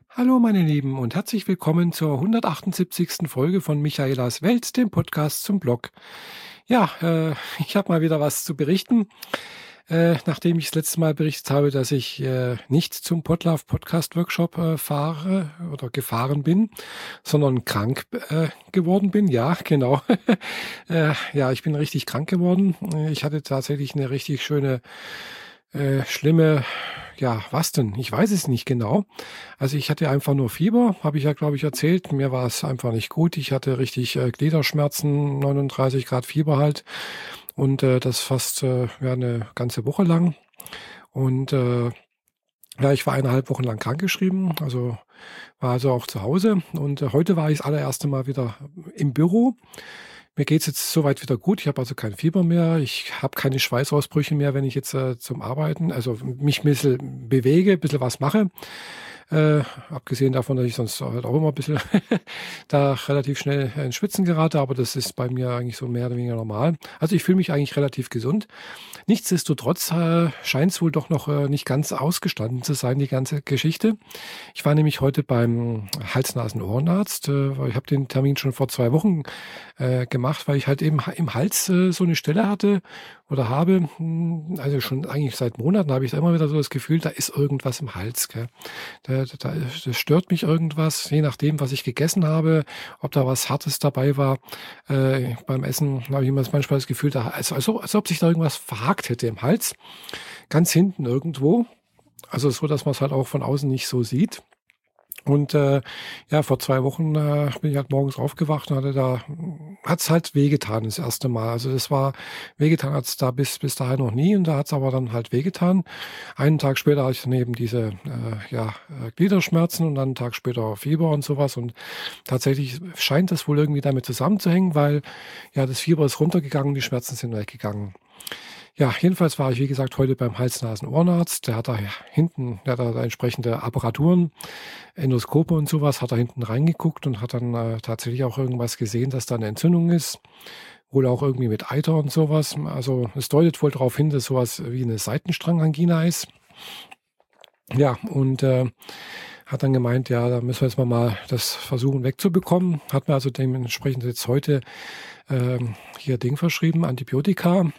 Hallo meine Lieben und herzlich willkommen zur 178. Folge von Michaelas Welt, dem Podcast zum Blog. Ja, ich habe mal wieder was zu berichten. Nachdem ich das letzte Mal berichtet habe, dass ich nicht zum Podlove Podcast Workshop fahre oder gefahren bin, sondern krank geworden bin. Ja, genau. Ja, ich bin richtig krank geworden. Ich hatte tatsächlich eine richtig schöne, schlimme, ja, was denn? Ich weiß es nicht genau. Also ich hatte einfach nur Fieber, habe ich ja, glaube ich, erzählt. Mir war es einfach nicht gut. Ich hatte richtig Gliederschmerzen, 39 Grad Fieber halt. Und das fast ja, eine ganze Woche lang. Und ja, ich war 1,5 Wochen lang krankgeschrieben, also war also auch zu Hause. Und heute war ich das allererste Mal wieder im Büro. Mir geht's jetzt soweit wieder gut. Ich habe also kein Fieber mehr. Ich habe keine Schweißausbrüche mehr, wenn ich jetzt zum Arbeiten, also mich ein bisschen bewege, ein bisschen was mache. Abgesehen davon, dass ich sonst halt auch immer ein bisschen da relativ schnell ins Schwitzen gerate, aber das ist bei mir eigentlich so mehr oder weniger normal. Also ich fühle mich eigentlich relativ gesund. Nichtsdestotrotz scheint es wohl doch noch nicht ganz ausgestanden zu sein, die ganze Geschichte. Ich war nämlich heute beim Hals-Nasen-Ohrenarzt. Ich habe den Termin schon vor 2 Wochen gemacht, weil ich halt eben im Hals so eine Stelle hatte oder habe. Also schon eigentlich seit Monaten habe ich da immer wieder so das Gefühl, da ist irgendwas im Hals. Gell? Da stört mich irgendwas, je nachdem, was ich gegessen habe, ob da was Hartes dabei war. Beim Essen habe ich immer manchmal das Gefühl, als ob sich da irgendwas verhakt hätte im Hals. Ganz hinten irgendwo. Also so, dass man es halt auch von außen nicht so sieht. Und ja, vor 2 Wochen bin ich halt morgens aufgewacht und hat's halt wehgetan das erste Mal. Also das war wehgetan hat's da bis dahin noch nie und da hat's aber dann halt wehgetan. Einen Tag später hatte ich dann eben diese Gliederschmerzen und dann einen Tag später Fieber und sowas. Und tatsächlich scheint das wohl irgendwie damit zusammenzuhängen, weil ja das Fieber ist runtergegangen, die Schmerzen sind weggegangen. Ja, jedenfalls war ich, wie gesagt, heute beim Hals-Nasen-Ohrenarzt. Der hat da hinten, der hat da entsprechende Apparaturen, Endoskope und sowas, hat da hinten reingeguckt und hat dann tatsächlich auch irgendwas gesehen, dass da eine Entzündung ist. Wohl auch irgendwie mit Eiter und sowas. Also es deutet wohl darauf hin, dass sowas wie eine Seitenstrangangina ist. Ja, und hat dann gemeint, ja, da müssen wir jetzt mal das versuchen wegzubekommen. Hat mir also dementsprechend jetzt heute hier Ding verschrieben, Antibiotika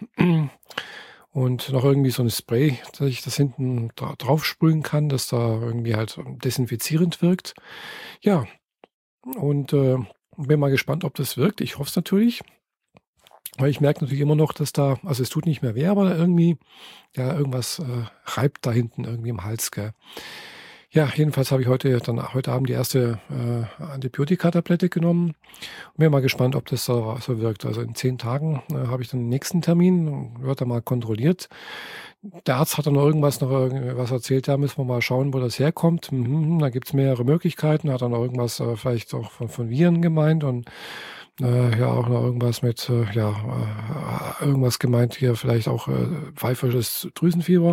und noch irgendwie so ein Spray, dass ich das hinten drauf sprühen kann, dass da irgendwie halt desinfizierend wirkt. Ja, und bin mal gespannt, ob das wirkt. Ich hoffe es natürlich, weil ich merke natürlich immer noch, dass da, also es tut nicht mehr weh, aber irgendwie, ja, irgendwas reibt da hinten irgendwie im Hals, gell. Ja, jedenfalls habe ich heute Abend die erste Antibiotikatablette genommen. Bin mal gespannt, ob das so wirkt. Also in 10 Tagen habe ich dann den nächsten Termin, wird dann mal kontrolliert. Der Arzt hat dann noch was erzählt, da müssen wir mal schauen, wo das herkommt. Da gibt's mehrere Möglichkeiten, hat dann noch irgendwas vielleicht auch von Viren gemeint und ja, auch noch irgendwas mit, irgendwas gemeint hier, vielleicht auch pfeifersches Drüsenfieber.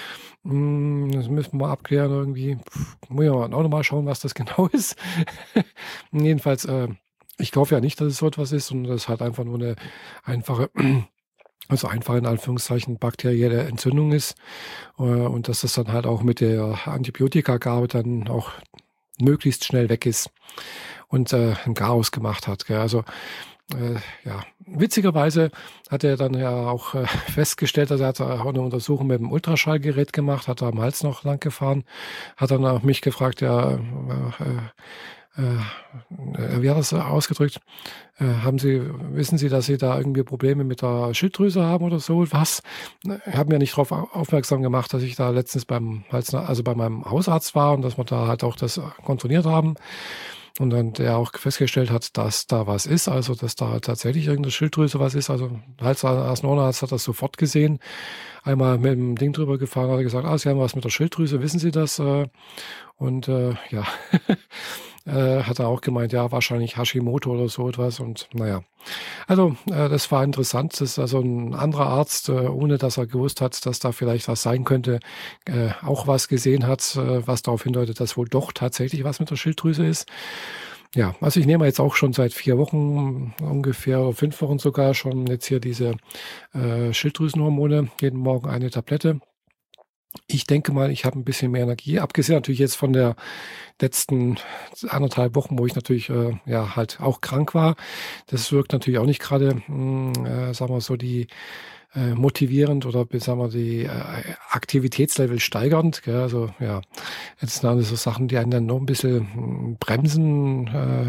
Das müssen wir mal abklären irgendwie. Muss ja auch noch mal schauen, was das genau ist. Jedenfalls, ich glaube ja nicht, dass es so etwas ist, sondern das ist halt einfach nur eine einfache, also einfach in Anführungszeichen bakterielle Entzündung ist. Und dass das dann halt auch mit der Antibiotikagabe dann auch möglichst schnell weg ist und ein Chaos gemacht hat. Gell? Also ja, witzigerweise hat er dann ja auch festgestellt, also er hat auch eine Untersuchung mit dem Ultraschallgerät gemacht, hat da am Hals noch lang gefahren, hat dann auch mich gefragt, ja, wie hat er es ausgedrückt? Wissen Sie, dass Sie da irgendwie Probleme mit der Schilddrüse haben oder so? Was? Ich habe mir nicht darauf aufmerksam gemacht, dass ich da letztens also bei meinem Hausarzt war und dass wir da halt auch das kontrolliert haben. Und dann der auch festgestellt hat, dass da was ist, also dass da tatsächlich irgendeine Schilddrüse was ist. Also Hals-Nasen-Ohrenarzt hat das sofort gesehen. Einmal mit dem Ding drüber gefahren, hat er gesagt, Sie haben was mit der Schilddrüse, wissen Sie das? Und ja, hat er auch gemeint, ja, wahrscheinlich Hashimoto oder so etwas. Und naja, also das war interessant. Das ist also ein anderer Arzt, ohne dass er gewusst hat, dass da vielleicht was sein könnte, auch was gesehen hat, was darauf hindeutet, dass wohl doch tatsächlich was mit der Schilddrüse ist. Ja, also ich nehme jetzt auch schon seit 4 Wochen ungefähr oder 5 Wochen sogar schon jetzt hier diese Schilddrüsenhormone, jeden Morgen eine Tablette. Ich denke mal, ich habe ein bisschen mehr Energie, abgesehen natürlich jetzt von der letzten 1,5 Wochen, wo ich natürlich, ja, halt auch krank war. Das wirkt natürlich auch nicht gerade, sagen wir so, die motivierend oder sagen wir die Aktivitätslevel steigernd, gell? Also, ja, jetzt sind alles so Sachen, die einen dann noch ein bisschen bremsen,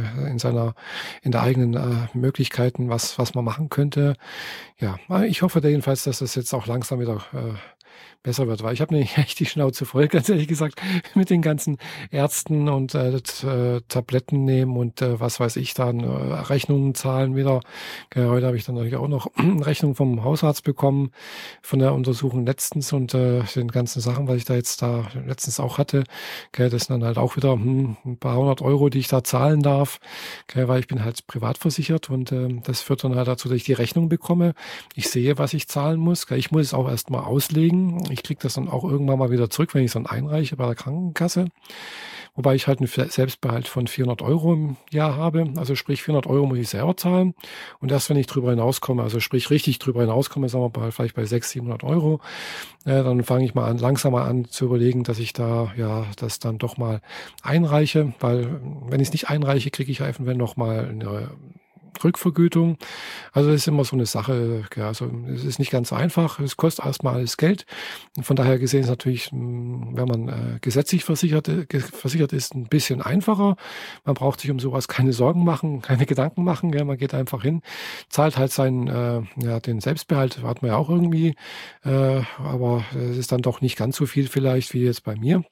in der eigenen, Möglichkeiten, was man machen könnte. Ja, ich hoffe da jedenfalls, dass das jetzt auch langsam wieder, besser wird, weil ich habe nämlich echt die Schnauze voll, ganz ehrlich gesagt, mit den ganzen Ärzten und, Tabletten nehmen und, was weiß ich dann, Rechnungen zahlen wieder. Heute habe ich dann natürlich auch noch Rechnung vom Hausarzt bekommen von der Untersuchung letztens und, den ganzen Sachen, was ich da jetzt da letztens auch hatte. Das sind dann halt auch wieder, 'n paar 100 €, die ich da zahlen darf, weil ich bin halt privat versichert und, das führt dann halt dazu, dass ich die Rechnung bekomme. Ich sehe, was ich zahlen muss. Ich muss es auch erst mal auslegen. Ich kriege das dann auch irgendwann mal wieder zurück, wenn ich's dann einreiche bei der Krankenkasse. Wobei ich halt 'n Selbstbehalt von 400 € im Jahr habe. Also sprich 400 € muss ich selber zahlen. Und erst wenn ich drüber hinauskomme, also sprich richtig drüber hinauskomme, sagen wir mal vielleicht bei 600, 700 €, dann fange ich mal an langsam mal an zu überlegen, dass ich da, ja, das dann doch mal einreiche, weil wenn ich's nicht einreiche, kriege ich ja eventuell noch mal 'ne Rückvergütung. Also, das ist immer so eine Sache, ja, also, es ist nicht ganz so einfach. Es kostet erst mal alles Geld. Und von daher gesehen ist natürlich, wenn man, gesetzlich versichert ist, ein bisschen einfacher. Man braucht sich um sowas keine Sorgen machen, keine Gedanken machen, gell? Man geht einfach hin, zahlt halt seinen, ja, den Selbstbehalt hat man ja auch irgendwie, aber es ist dann doch nicht ganz so viel vielleicht wie jetzt bei mir.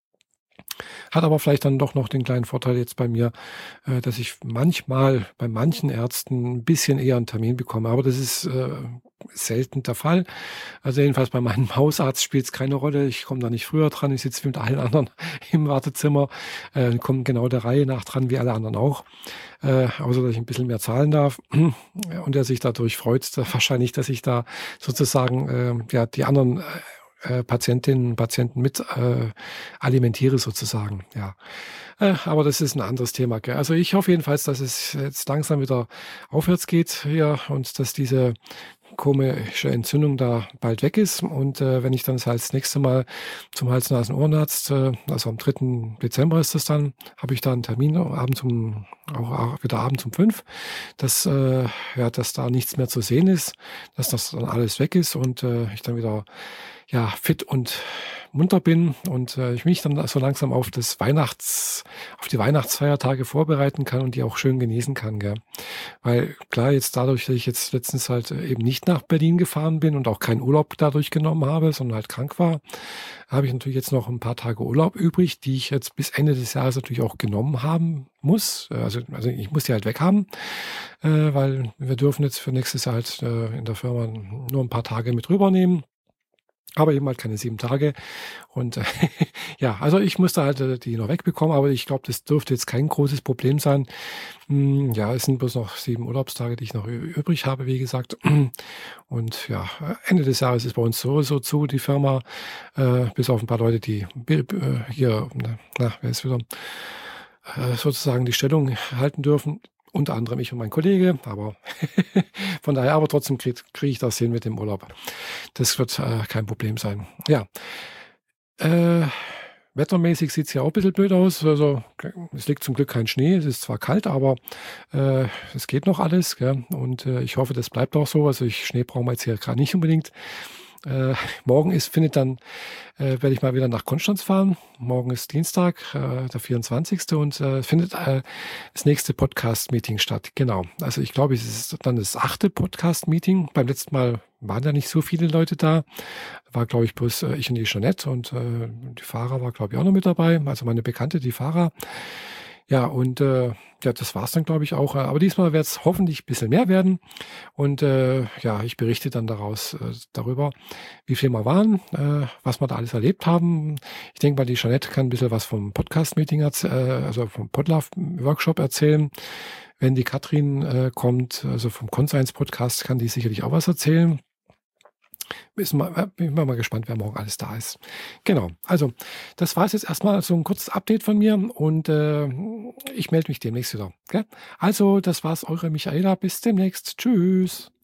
Hat aber vielleicht dann doch noch den kleinen Vorteil jetzt bei mir, dass ich manchmal bei manchen Ärzten ein bisschen eher einen Termin bekomme, aber das ist, selten der Fall. Also, jedenfalls bei meinem Hausarzt spielt es keine Rolle. Ich komme da nicht früher dran. Ich sitze wie mit allen anderen im Wartezimmer, komme genau der Reihe nach dran wie alle anderen auch, außer dass ich ein bisschen mehr zahlen darf und er sich dadurch freut, wahrscheinlich, dass ich da sozusagen, ja, die anderen, Patientinnen und Patienten mit, alimentiere sozusagen, ja. Aber das ist ein anderes Thema, gell? Also, ich hoffe jedenfalls, dass es jetzt langsam wieder aufwärts geht hier und dass diese komische Entzündung da bald weg ist. Und, wenn ich dann das nächste Mal zum Hals-Nasen-Ohrenarzt, also am 3. Dezember ist das dann, habe ich da einen Termin abends auch wieder abends um 5, dass, ja, dass da nichts mehr zu sehen ist, dass das dann alles weg ist und, ich dann wieder, ja, fit und munter bin und, ich mich dann so langsam auf die Weihnachtsfeiertage vorbereiten kann und die auch schön genießen kann, gell? Weil klar, jetzt dadurch, dass ich jetzt letztens halt, eben nicht nach Berlin gefahren bin und auch keinen Urlaub dadurch genommen habe, sondern halt krank war, habe ich natürlich jetzt noch ein paar Tage Urlaub übrig, die ich jetzt bis Ende des Jahres natürlich auch genommen haben muss. Also ich muss die halt weghaben, weil wir dürfen jetzt für nächstes Jahr halt, in der Firma nur ein paar Tage mit rübernehmen. Aber eben halt keine 7 Tage. Und, ja, also ich musste halt, die noch wegbekommen, aber ich glaube, das dürfte jetzt kein großes Problem sein. Ja, es sind bloß noch 7 Urlaubstage, die ich noch übrig habe, wie gesagt. Und ja, Ende des Jahres ist bei uns sowieso zu, die Firma, bis auf ein paar Leute, die hier, wer ist wieder, sozusagen die Stellung halten dürfen. Unter anderem ich und mein Kollege, aber von daher aber trotzdem kriege ich das hin mit dem Urlaub. Das wird, kein Problem sein. Ja, äh, wettermäßig sieht's ja auch ein bisschen blöd aus. Also, es liegt zum Glück kein Schnee. Es ist zwar kalt, aber, es geht noch alles, gell? Und, ich hoffe, das bleibt auch so. Also, Schnee brauchen wir jetzt hier grad nicht unbedingt. Äh, morgen werde ich mal wieder nach Konstanz fahren. Morgen ist Dienstag, der 24. und, findet, das nächste Podcast-Meeting statt. Genau. Also, ich glaube, es ist dann das 8. Podcast-Meeting. Beim letzten Mal waren ja nicht so viele Leute da. War, glaube ich, bloß, ich und die Jeanette und, die Fahrer war, glaube ich, auch noch mit dabei, also meine Bekannte, die Fahrer. Ja, und, ja, das war's dann, glaube ich, auch. Aber diesmal wird es hoffentlich ein bisschen mehr werden. Und, ja, ich berichte dann darüber, wie viel wir waren, was wir da alles erlebt haben. Ich denke mal, die Jeanette kann ein bisschen was vom Podcast-Meeting also vom Podlove-Workshop erzählen. Wenn die Katrin, kommt, also vom Conscience-Podcast, kann die sicherlich auch was erzählen. Bin ich mal gespannt, wer morgen alles da ist. Genau, also das war es jetzt erstmal so ein kurzes Update von mir und, ich melde mich demnächst wieder, gell? Also, das war's, eure Michaela. Bis demnächst. Tschüss.